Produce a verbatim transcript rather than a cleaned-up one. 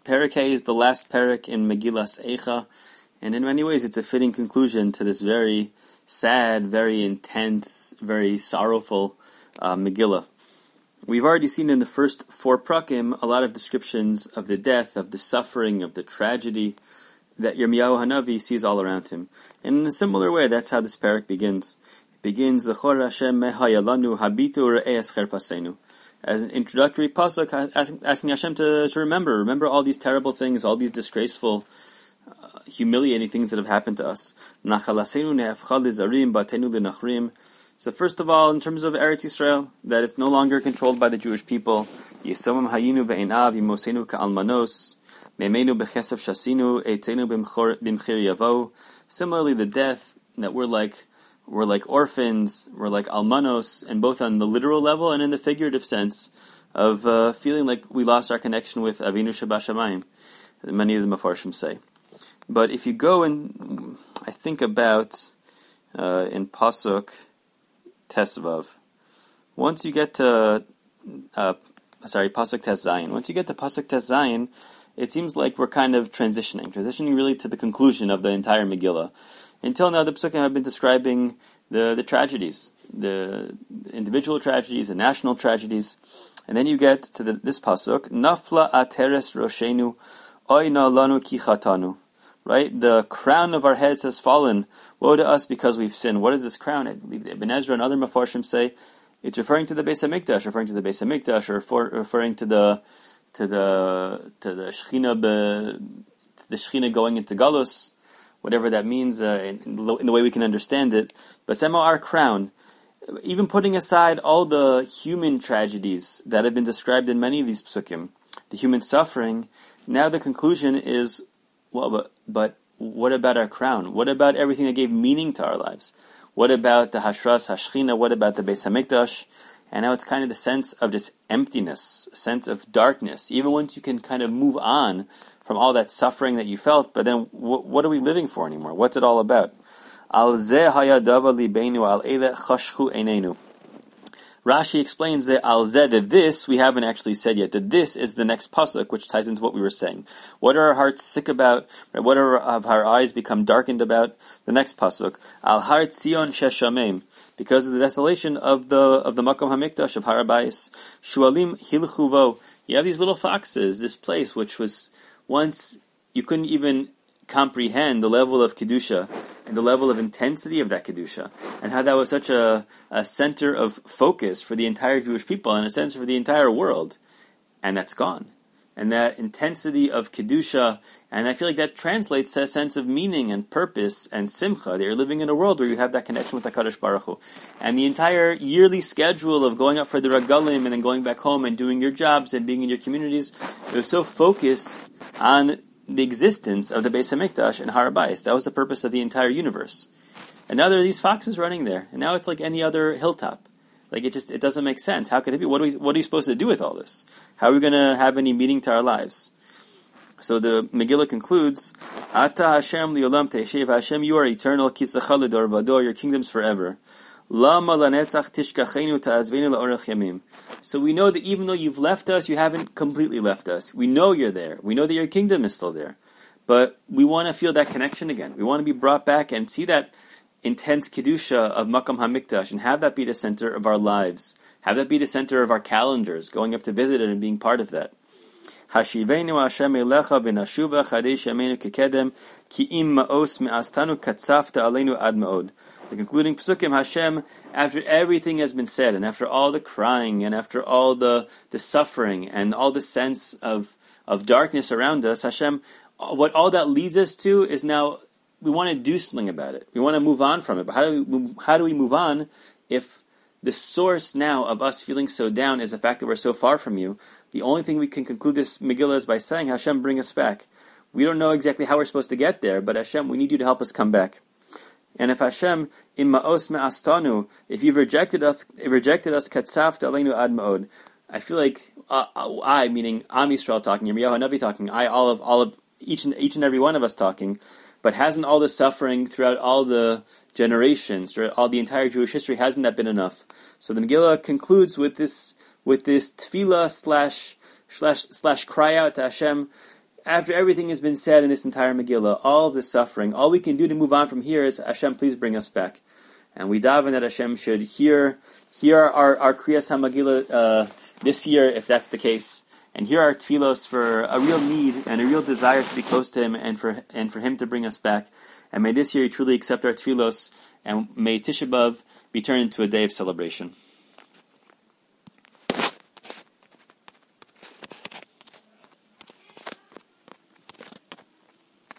Perek is the last Perek in Megillas Eicha, and in many ways it's a fitting conclusion to this very sad, very intense, very sorrowful uh, Megillah. We've already seen in the first four prakim a lot of descriptions of the death, of the suffering, of the tragedy that Yirmiyahu Hanavi sees all around him. And in a similar way, that's how this Perek begins. It begins, Zechor Hashem mehayalanu habitu re'es cherpasenu. As an introductory pasuk, asking, asking Hashem to, to remember, remember all these terrible things, all these disgraceful, uh, humiliating things that have happened to us. Nachalasenu ne'efcha lizarim batenu linachrim. So first of all, in terms of Eretz Yisrael, that it's no longer controlled by the Jewish people. Yisomim hayinu ve'enav yimosenu ka'almanos. Me'emenu b'chesef shasinu eitenu b'mchir yavo. Similarly, the death, that we're like We're like orphans, we're like almanos, and both on the literal level and in the figurative sense of uh, feeling like we lost our connection with Avinu Shebashamayim, many of the Mefarshim say. But if you go and, I think about, uh, in Pasuk Tesvav, once you get to, uh, sorry, Pasuk Tes Zayin, once you get to Pasuk Tes Zayin, it seems like we're kind of transitioning, transitioning really to the conclusion of the entire Megillah. Until now, the Pesukim have been describing the, the tragedies, the individual tragedies, the national tragedies. And then you get to the, this Pasuk, Nafla ateres roshenu, oyna lanu ki chatanu. Right? The crown of our heads has fallen. Woe to us because we've sinned. What is this crown? I believe the Ibn Ezra and other Mefarshim say it's referring to the Beis HaMikdash, referring to the Beis HaMikdash, or for, referring to the to the to the Shechina, the Shechina going into Galus, whatever that means uh, in, in the way we can understand it. But somehow our crown, even putting aside all the human tragedies that have been described in many of these psukim, the human suffering, now the conclusion is, well, but, but what about our crown? What about everything that gave meaning to our lives? What about the Hashras Hashchina? What about the Beis HaMikdash? And now it's kind of the sense of just emptiness, a sense of darkness. Even once you can kind of move on from all that suffering that you felt, but then w- what are we living for anymore? What's it all about? Al zeh hayadava libeinu al ele chashchu einenu. Rashi explains that al zeh, that this, we haven't actually said yet, that this is the next pasuk, which ties into what we were saying. What are our hearts sick about? Right? What are have our eyes become darkened about? The next pasuk, al har tzion sheshamim, because of the desolation of the of the Makom HaMikdash of Har HaBayis. Shualim hilchuvo. You have these little foxes, this place which was once you couldn't even comprehend the level of Kedusha and the level of intensity of that Kedusha, and how that was such a, a center of focus for the entire Jewish people, and a sense for the entire world, and that's gone. And that intensity of Kedusha, and I feel like that translates to a sense of meaning and purpose and simcha, that you're living in a world where you have that connection with HaKadosh Baruch Hu. And the entire yearly schedule of going up for the Regalim and then going back home and doing your jobs and being in your communities, it was so focused on the existence of the Beis HaMikdash and Har HaBayis. That was the purpose of the entire universe. And now there are these foxes running there, and now it's like any other hilltop. Like it just, it doesn't make sense. How could it be? What are we, what are you supposed to do with all this? How are we going to have any meaning to our lives? So the Megillah concludes, Ata Hashem liolam te'eshev, Hashem, you are eternal, kisacha l'dor v'dor, your kingdom's forever. Lama lanetzach tishkachenu ta'azvenu la'orech yamim. So we know that even though you've left us, you haven't completely left us. We know you're there. We know that your kingdom is still there. But we want to feel that connection again. We want to be brought back and see that intense Kedusha of Makam HaMikdash and have that be the center of our lives. Have that be the center of our calendars, going up to visit it and being part of that. Hashivenu Hashem elecha v'nashuva chadesh yameinu kekedem ki im ma'os me'astanu katzafta aleinu ad ma'od. The concluding psukim, Hashem, after everything has been said, and after all the crying, and after all the, the suffering, and all the sense of, of darkness around us, Hashem, what all that leads us to is now, we want to do something about it. We want to move on from it. But how do we, how do we move on if the source now of us feeling so down is the fact that we're so far from you? The only thing we can conclude this Megillah is by saying, Hashem, bring us back. We don't know exactly how we're supposed to get there, but Hashem, we need you to help us come back. And if Hashem, im ma'os me'astanu, if you've rejected us, rejected us, katzafta aleinu ad ma'od, I feel like uh, I, meaning Am Yisrael talking, Yirmiyahu Hanavi talking, I, all of, all of, each and each and every one of us talking, but hasn't all the suffering throughout all the generations, throughout all the entire Jewish history, hasn't that been enough? So the Megillah concludes with this, with this tefillah slash slash slash cry out to Hashem. after everything has been said in this entire Megillah, all of this suffering, all we can do to move on from here is, Hashem, please bring us back. And we daven that Hashem should hear, hear our, our Kriyas HaMegillah uh, this year, if that's the case. And hear our tefillos for a real need and a real desire to be close to Him and for and for Him to bring us back. And may this year He truly accept our tefillos, and may Tisha B'Av be turned into a day of celebration.